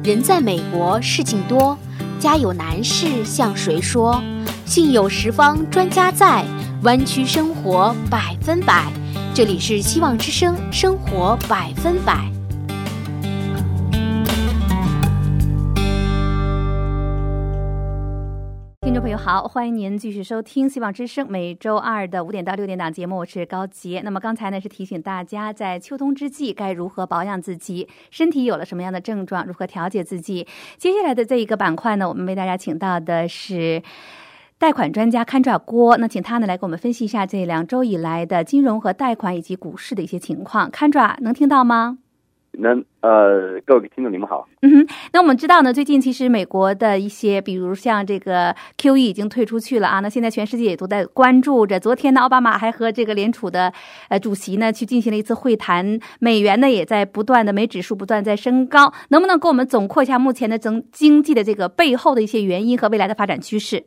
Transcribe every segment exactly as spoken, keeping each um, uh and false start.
人在美国事情多，家有难事向谁说？信有十方专家在，湾区生活百分百。这里是希望之声生活百分百。 听众朋友好，欢迎您继续收听希望之声每周二的五点到六点档节目，我是高杰。那么刚才呢是提醒大家在秋冬之际该如何保养自己，身体有了什么样的症状，如何调节自己。接下来的这一个板块呢，我们为大家请到的是贷款专家看抓郭，那请他呢来给我们分析一下这两周以来的金融和贷款以及股市的一些情况。看抓能听到吗？ 能，呃，各位听众你们好。 嗯哼，那我们知道呢，最近其实美国的一些，比如像这个 Q E 已经退出去了啊，那现在全世界也都在关注着。昨天呢，奥巴马还和这个联储的呃主席呢去进行了一次会谈，美元呢也在不断的美指数不断在升高，能不能给我们总括一下目前的整经济的这个背后的一些原因和未来的发展趋势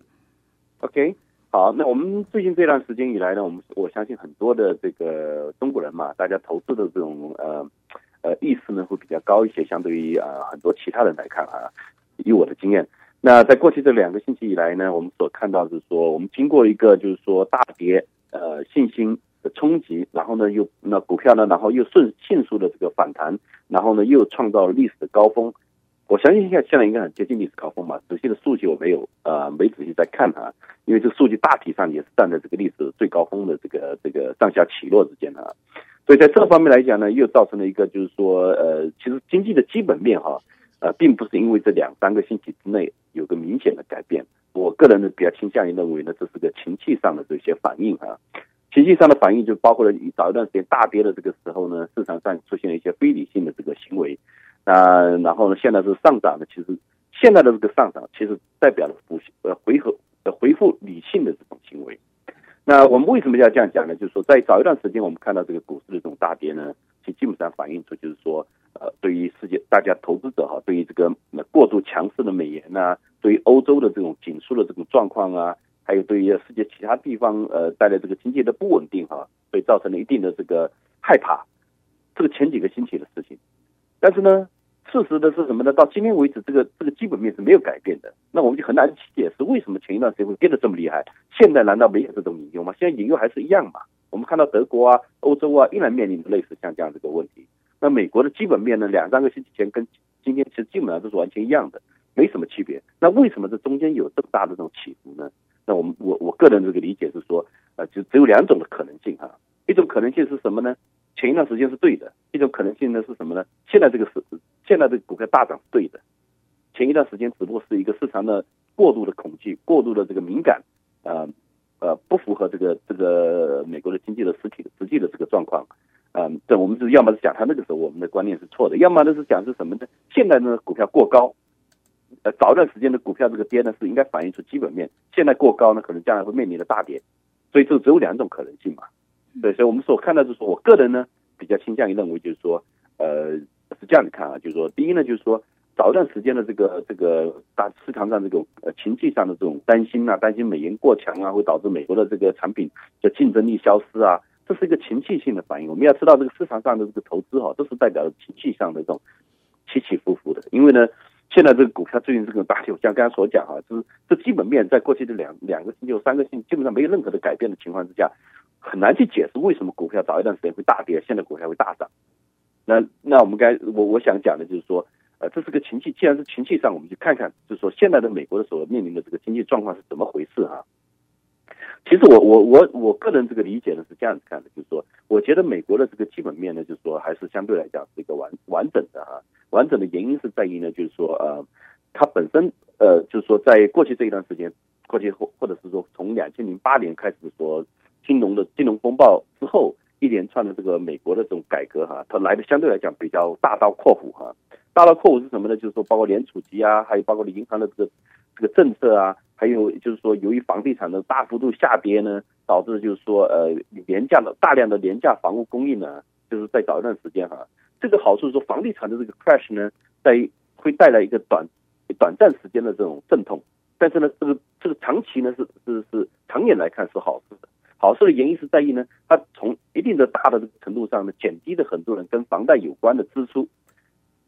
？OK， 好，那我们最近这段时间以来呢，我们我相信很多的这个中国人嘛，大家投资的这种呃。呃，意识呢会比较高一些，相对于呃很多其他人来看啊，以我的经验，那在过去这两个星期以来呢，我们所看到的是说，我们经过一个就是说大跌，呃信心的冲击，然后呢又那股票呢，然后又顺迅速的这个反弹，然后呢又创造了历史的高峰。我相信现在现在应该很接近历史高峰嘛，仔细的数据我没有呃没仔细在看啊，因为这个数据大体上也是站在这个历史最高峰的这个这个上下起落之间啊。所以在这方面来讲呢，又造成了一个就是说，呃，其实经济的基本面哈，呃，并不是因为这两三个星期之内有个明显的改变。我个人呢比较倾向于认为呢，这是个情绪上的这些反应啊，情绪上的反应就包括了早一段时间大跌的这个时候呢，市场上出现了一些非理性的这个行为，呃，然后呢现在是上涨的，其实现在的这个上涨其实代表了复呃回合呃回复理性的这种行为。那我们为什么要这样讲呢？就是说，在早一段时间，我们看到这个股市的这种大跌呢，其实基本上反映出就是说，呃，对于世界大家投资者哈，对于这个过度强势的美元呐、啊，对于欧洲的这种紧缩的这种状况啊，还有对于世界其他地方呃带来这个经济的不稳定哈，所以造成了一定的这个害怕。这个前几个星期的事情，但是呢，事实的是什么呢？到今天为止，这个这个基本面是没有改变的。那我们就很难去解释为什么前一段时间会跌得这么厉害，现在难道没有这种隐忧吗？现在隐忧还是一样嘛。我们看到德国啊、欧洲啊，依然面临着类似像这样这个问题。那美国的基本面呢，两三个星期前跟今天其实基本上都是完全一样的，没什么区别。那为什么这中间有这么大的这种起伏呢？那我们我我个人这个理解是说，呃，就只有两种的可能性哈。一种可能性是什么呢？前一段时间是对的。一种可能性呢是什么呢？现在这个是现在这个股票大涨是对的。前一段时间只不过是一个市场的过度的恐惧、过度的这个敏感，呃呃，不符合这个这个美国的经济的实体的实际的这个状况。嗯、呃，这我们是要么是讲他那个时候我们的观念是错的，要么呢是讲是什么呢？现在呢股票过高，呃，早一段时间的股票这个跌呢是应该反映出基本面，现在过高呢可能将来会面临的大跌，所以这只有两种可能性嘛。对，所以我们所看到就是说，我个人呢比较倾向于认为就是说，呃，是这样子看啊，就是说，第一呢就是说，早一段时间的这个这个大市场上这种呃情绪上的这种担心啊，担心美元过强啊，会导致美国的这个产品的竞争力消失啊，这是一个情绪性的反应。我们要知道这个市场上的这个投资哈、啊，都是代表着情绪上的这种起起伏伏的。因为呢，现在这个股票最近这个大跌，像刚才所讲啊，就是这基本面在过去的两两个星期、三个星期基本上没有任何的改变的情况之下，很难去解释为什么股票早一段时间会大跌，现在股票会大涨。那那我们该我我想讲的就是说，呃，这是个情绪，既然是情绪上，我们就看看，就是说现在的美国的所面临的这个经济状况是怎么回事啊？其实我我我我个人这个理解呢是这样子看的，就是说，我觉得美国的这个基本面呢，就是说还是相对来讲是一个完完整的啊。完整的原因是在于呢，就是说呃，它本身呃，就是说在过去这一段时间，过去或或者是说从两千零八年开始说金融的金融风暴之后，一连串的这个美国的这种改革哈，它来的相对来讲比较大刀阔斧哈。大刀阔斧是什么呢？就是说包括联储局啊，还有包括银行的这个这个政策啊，还有就是说由于房地产的大幅度下跌呢，导致就是说呃廉价的大量的廉价房屋供应呢，就是在早一段时间哈。这个好处是说房地产的这个 crash 呢，在会带来一个短短暂时间的这种阵痛，但是呢，这个这个长期呢是是是长远来看是好事的。好事的原因是在于呢，它从一定的大的程度上呢，减低了很多人跟房贷有关的支出。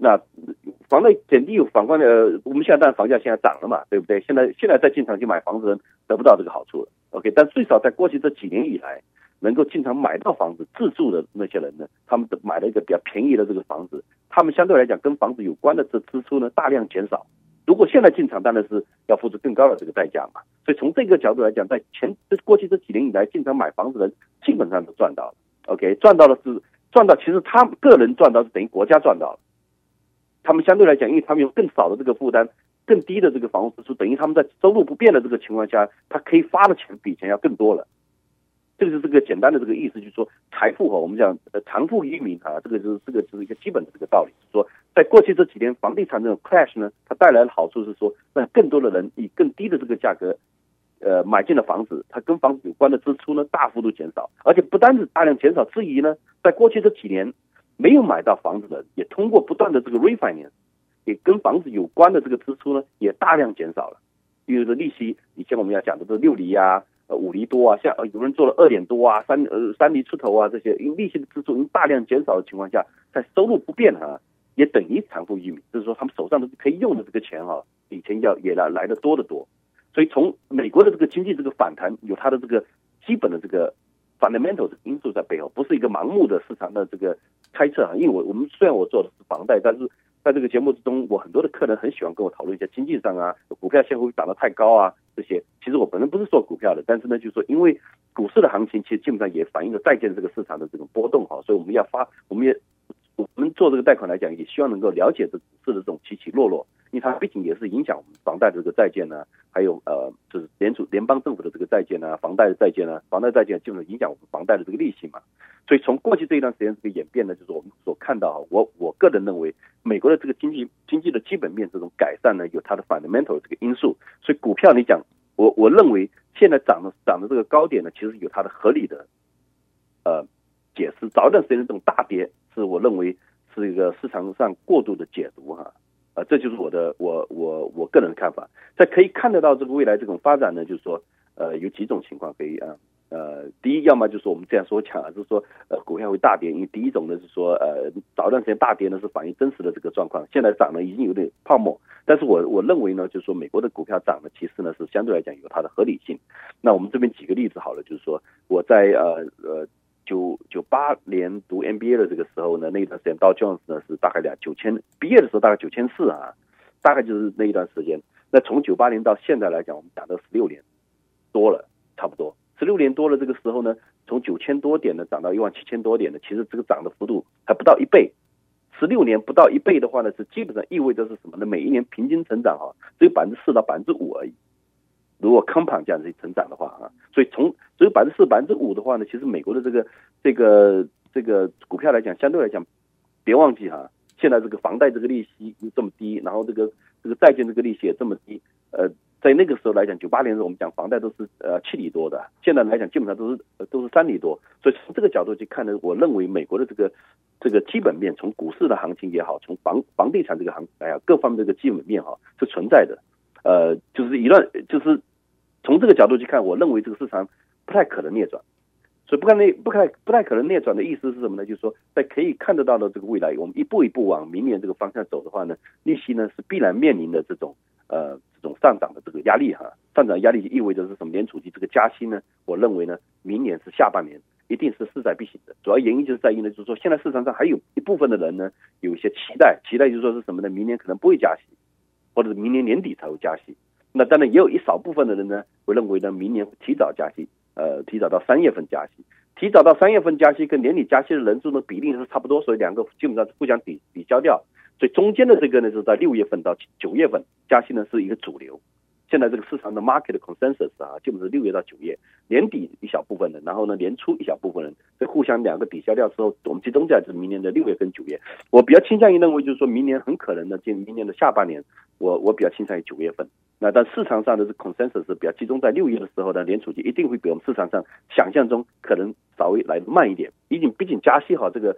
那房贷减低有反观的，我们现在当然房价现在涨了嘛，对不对？现在现在再进场去买房子的人得不到这个好处了 ，OK？ 但最少在过去这几年以来，能够进场买到房子自住的那些人呢，他们买了一个比较便宜的这个房子，他们相对来讲跟房子有关的这支出呢大量减少。如果现在进场，当然是要付出更高的这个代价嘛。所以从这个角度来讲，在前过去这几年以来进场买房子的人基本上都赚到了 ，OK？ 赚到的是赚到，其实他们个人赚到是等于国家赚到了。他们相对来讲，因为他们有更少的这个负担，更低的这个房屋支出，等于他们在收入不变的这个情况下，他可以发的钱比以前要更多了。这个是这个简单的这个意思，就是说财富哈，我们讲呃藏富于民啊，这个就是这个就是一个基本的这个道理。说在过去这几年房地产这种 crash 呢，它带来的好处是说，让更多的人以更低的这个价格，呃买进了房子，它跟房子有关的支出呢大幅度减少，而且不单是大量减少之余呢，在过去这几年没有买到房子的，也通过不断的这个 refinance， 也跟房子有关的这个支出呢也大量减少了。因为这利息，以前我们要讲的这六厘啊。呃，五厘多啊，像有人做了二点多啊，三呃三厘出头啊，这些因为利息的支出已经大量减少的情况下，在收入不变啊，也等于藏富于民，就是说他们手上的可以用的这个钱哈、啊，以前要也来来的多得多。所以从美国的这个经济这个反弹，有它的这个基本的这个 fundamental 的因素在背后，不是一个盲目的市场的这个猜测啊。因为我我们虽然我做的是房贷，但是在这个节目之中，我很多的客人很喜欢跟我讨论一些经济上啊，股票现在会不会涨得太高啊这些。其实我本身不是做股票的，但是呢，就是说因为股市的行情其实基本上也反映了债券这个市场的这种波动哈，所以我们要发，我们也我们做这个贷款来讲，也希望能够了解这股市的这种起起落落，因为它毕竟也是影响我们房贷的这个债券呢，还有呃就是联储联邦政府的这个债券呢，房贷的债券呢，房贷债券基本上影响我们房贷的这个利息嘛。所以从过去这一段时间这个演变呢，就是我们所看到，我我个人认为，美国的这个经济经济的基本面这种改善呢，有它的 fundamental 这个因素。所以股票你讲，我我认为现在涨的涨的这个高点呢，其实有它的合理的呃解释。早一段时间的这种大跌，是我认为是一个市场上过度的解读哈，呃，这就是我的我我我个人的看法。在可以看得到这个未来这种发展呢，就是说呃有几种情况可以啊。呃，第一，要么就是我们这样说讲，就是说，呃，股票会大跌，因为第一种呢是说，呃，早一段时间大跌呢是反映真实的这个状况，现在涨呢已经有点泡沫，但是我我认为呢，就是说美国的股票涨呢，其实呢是相对来讲有它的合理性。那我们这边举个例子好了，就是说我在呃呃九九八年读 M B A 的这个时候呢，那一段时间道琼斯呢是大概两九千，毕业的时候大概九千四啊，大概就是那一段时间。那从九八年到现在来讲，我们讲到十六年多了，差不多。十六年多了，这个时候呢，从九千多点呢涨到一万七千多点呢，其实这个涨的幅度还不到一倍。十六年不到一倍的话呢，是基本上意味着是什么呢？每一年平均成长哈、啊，只有百分之四到百分之五而已。如果 compound 这样子成长的话啊，所以从只有百分之四、百分之五的话呢，其实美国的这个这个这个股票来讲，相对来讲，别忘记哈、啊，现在这个房贷这个利息又这么低，然后这个这个债券这个利息也这么低，呃。在那个时候来讲，九八年的时候我们讲房贷都是呃七厘多的，现在来讲基本上都是、呃、都是三厘多，所以从这个角度去看呢，我认为美国的这个这个基本面，从股市的行情也好，从房房地产这个行哎呀各方面这个基本面哈是存在的，呃就是一段就是从这个角度去看，我认为这个市场不太可能逆转，所以不可能不太不太可能逆转的意思是什么呢？就是说在可以看得到的这个未来，我们一步一步往明年这个方向走的话呢，利息呢是必然面临的这种呃。这种上涨的这个压力哈，上涨压力意味着是什么？联储局这个加息呢，我认为呢，明年是下半年一定是势在必行的。主要原因就是在于呢，就是说现在市场上还有一部分的人呢，有一些期待，期待就是说是什么呢？明年可能不会加息，或者是明年年底才会加息。那当然也有一少部分的人呢，会认为呢，明年会提早加息，呃，提早到三月份加息，提早到三月份加息跟年底加息的人数的比例是差不多，所以两个基本上互相抵抵消掉。所以中间的这个呢，是在六月份到九月份加息呢是一个主流。现在这个市场的 market consensus 啊，基本是六月到九月，年底一小部分人，然后呢年初一小部分人，所以互相两个抵消掉之后，我们集中在是明年的六月跟九月。我比较倾向于认为，就是说明年很可能呢，进明年的下半年，我我比较倾向于九月份。那但市场上的这 consensus 是比较集中在六月的时候呢，联储局一定会比我们市场上想象中可能稍微来得慢一点。毕竟毕竟加息哈，这个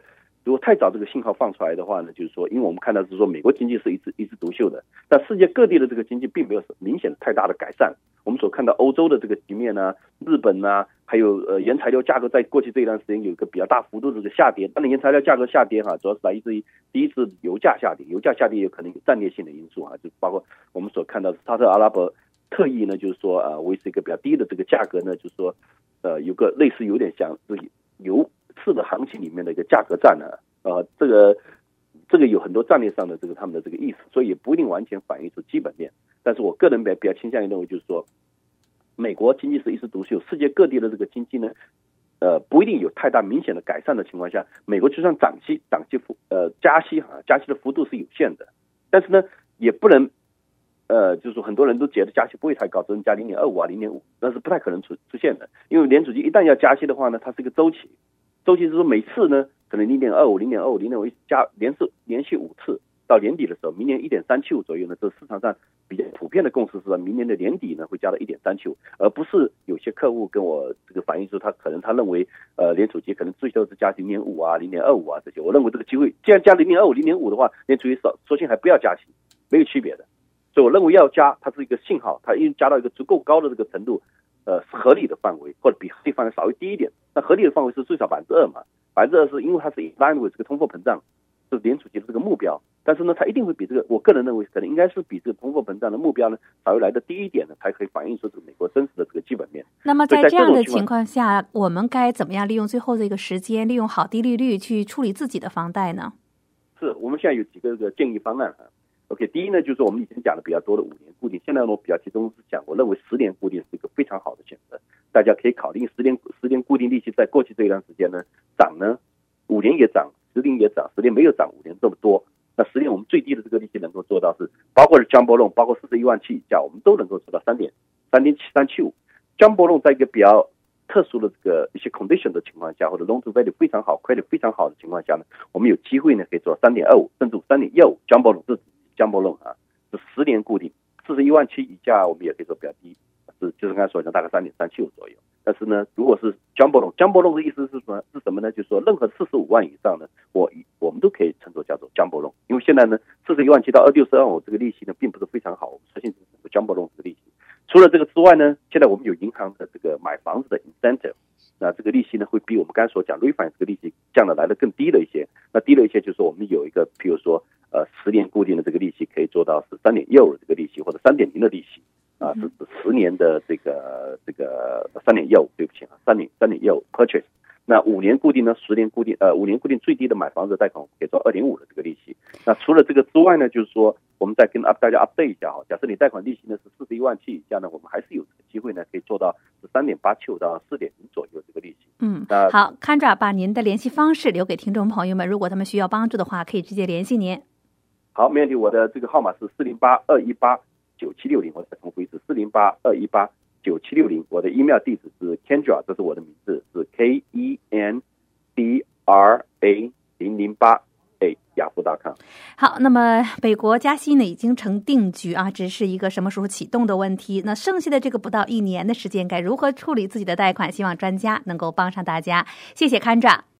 如果太早这个信号放出来的话呢，就是说，因为我们看到是说美国经济是一枝一枝独秀的，但世界各地的这个经济并没有明显的太大的改善。我们所看到欧洲的这个局面呢，日本呢，还有呃原材料价格在过去这一段时间有一个比较大幅度的这个下跌。当然，原材料价格下跌哈，主要是来自于第一是油价下跌，油价下跌有可能有战略性的因素啊，就包括我们所看到的沙特阿拉伯特意呢，就是说呃维持一个比较低的这个价格呢，就是说呃有个类似有点像是油市的行情里面的一个价格战呢，呃这个这个有很多战略上的这个他们的这个意思，所以也不一定完全反映出基本面。但是我个人比较比较倾向于认为，就是说，美国经济是一枝独秀，世界各地的这个经济呢，呃，不一定有太大明显的改善的情况下，美国就算涨息、涨息幅呃加息哈，加息的幅度是有限的，但是呢，也不能呃，就是说很多人都觉得加息不会太高，只能加零点二五啊、零点五，那是不太可能出出现的，因为联储局一旦要加息的话呢，它是一个周期，周期是说每次呢可能零点二五、零点二五、零点五加连续连续五次。到年底的时候，明年一点三七五左右呢，这市场上比较普遍的共识是说，明年的年底呢会加到一点三七五，而不是有些客户跟我这个反映说，他可能他认为，呃，联储局可能最多是加零点五啊、零点二五啊这些。我认为这个机会，既然加零点二五、零点五的话，联储局索索性还不要加息，没有区别的。所以我认为要加，它是一个信号，它因为加到一个足够高的这个程度，呃，是合理的范围，或者比合理范围稍微低一点。那合理的范围是最少百分之二嘛，百分之二是因为它是 in line with 这个通货膨胀，是联储局的这个目标。但是呢，它一定会比这个，我个人认为可能应该是比这个通货膨胀的目标呢稍微来的低一点的，才可以反映出这个美国真实的这个基本面。 那么在这样的情况下，我们该怎么样利用最后这个时间，利用好低利率去处理自己的房贷呢？ 是我们现在有几个这个建议方案啊。OK， 第一呢，就是我们以前讲的比较多的五年固定，现在我比较集中是讲，我认为十年固定是一个非常好的选择，大家可以考虑十年十年固定利息在过去这一段时间呢涨呢，五年也涨，十年也涨，十年没有涨五年这么多。那十年我们最低的这个利息能够做到是，包括是 Jumbo Loan， 包括四十一万七以下，我们都能够做到三点三点七三七五。Jumbo Loan 在一个比较特殊的这个一些 condition 的情况下，或者 loan to value 非常好 ，credit 非常好的情况下呢，我们有机会呢可以做三点二五甚至三点一五 Jumbo Loan， 是 Jumbo Loan 啊，是十年固定，四十一万七以下我们也可以做比较低，是就是刚才说的大概三点三七五左右。但是呢，如果是 Jumbo Loan，Jumbo Loan 的意思是什么？是什么呢？就是说，任何四十五万以上呢，我我们都可以称作叫做 Jumbo Loan， 因为现在呢，四十一万七到六十二万五这个利息呢，并不是非常好，我们相信这个 Jumbo Loan 这个利息。除了这个之外呢，现在我们有银行的这个买房子的 incentive， 那这个利息呢，会比我们刚才所讲 refinance 这个利息降的来的更低了一些。那低了一些，就是说我们有一个，譬如说，呃，十年固定的这个利息可以做到是三点一五的这个利息，或者三点零的利息。啊，是十年的这个这个三点一五，对不起啊，三点三点一五 purchase。那五年固定呢，十年固定，呃，五年固定最低的买房子贷款可以做二点五的这个利息。那除了这个之外呢，就是说我们再跟大家 update 一下哈，假设你贷款利息呢是四十一万七以下呢，我们还是有这个机会呢，可以做到是三点八七五到四点零左右这个利息。 嗯，好 ，Kendra 把您的联系方式留给听众朋友们，如果他们需要帮助的话，可以直接联系您。 好，没问题，我的这个号码是四零八二一八。九七六零，我再重复一次，四零八二一八九七六零。我的 email 地址是 Kendra， 这是我的名字，是 K E N D R A 零零八 a 雅虎 .com。 好，那么美国加息呢已经成定局啊，只是一个什么时候启动的问题。那剩下的这个不到一年的时间，该如何处理自己的贷款？希望专家能够帮上大家。谢谢 Kendra。